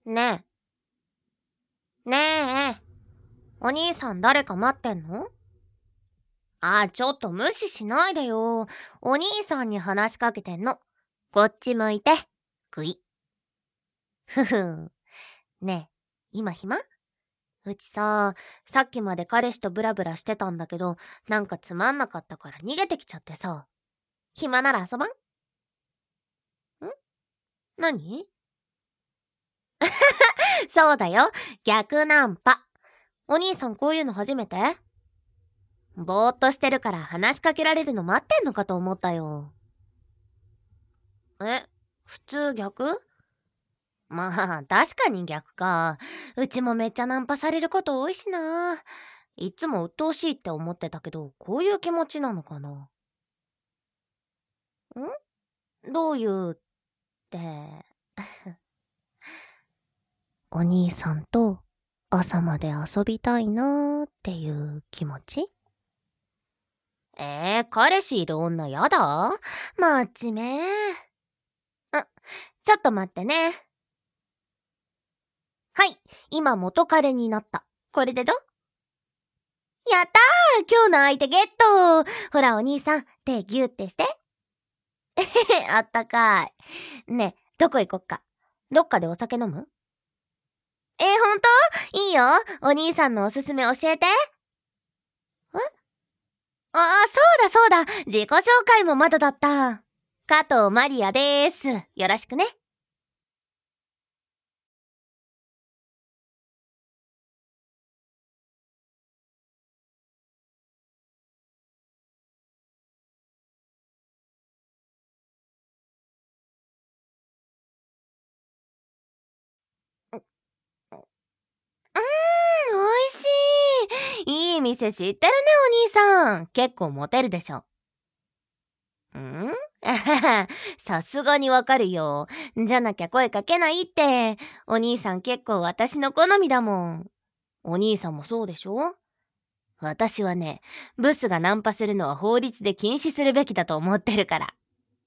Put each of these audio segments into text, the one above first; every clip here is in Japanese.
ねえ、ねえ、お兄さん誰か待ってんの？ちょっと無視しないでよ。お兄さんに話しかけてんの。こっち向いて。くい。ふふん。ねえ、今暇？うちさっきまで彼氏とブラブラしてたんだけど、なんかつまんなかったから逃げてきちゃってさ。暇なら遊ばん？何？そうだよ。逆ナンパ。お兄さんこういうの初めて？ぼーっとしてるから話しかけられるの待ってんのかと思ったよ。普通逆？まあ、確かに逆か。うちもめっちゃナンパされること多いしな。いつも鬱陶しいって思ってたけど、こういう気持ちなのかな。どういうって。お兄さんと朝まで遊びたいなーっていう気持ち？彼氏いる女やだ？真面目。ちょっと待ってね。はい、今元彼になった。これでど？やったー、今日の相手ゲット。ほらお兄さん、手ギューってして。あったかい。ねえ、どこ行こっか。どっかでお酒飲む？ほんと？いいよ。お兄さんのおすすめ教えて。そうだ。自己紹介もまだだった。加藤マリアでーす。よろしくね。おいしい。いい店知ってるね、お兄さん。結構モテるでしょ。さすがにわかるよ。じゃなきゃ声かけないって。お兄さん結構私の好みだもん。お兄さんもそうでしょ？私はね、ブスがナンパするのは法律で禁止するべきだと思ってるから。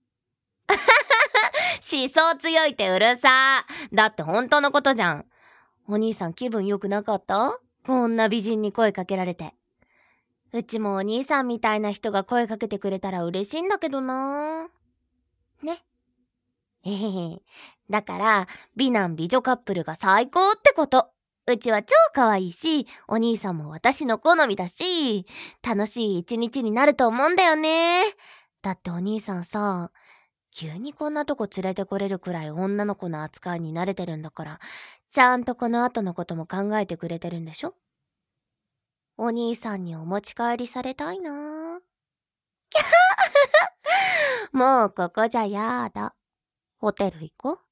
思想強いってうるさ。だって本当のことじゃん。お兄さん気分良くなかった？こんな美人に声かけられて。うちもお兄さんみたいな人が声かけてくれたら嬉しいんだけどな。ね。へへへ。だから、美男美女カップルが最高ってこと。うちは超可愛いし、お兄さんも私の好みだし、楽しい一日になると思うんだよね。だってお兄さんさ、急にこんなとこ連れてこれるくらい女の子の扱いに慣れてるんだから、ちゃんとこの後のことも考えてくれてるんでしょ？お兄さんにお持ち帰りされたいな。もうここじゃやだ。ホテル行こう。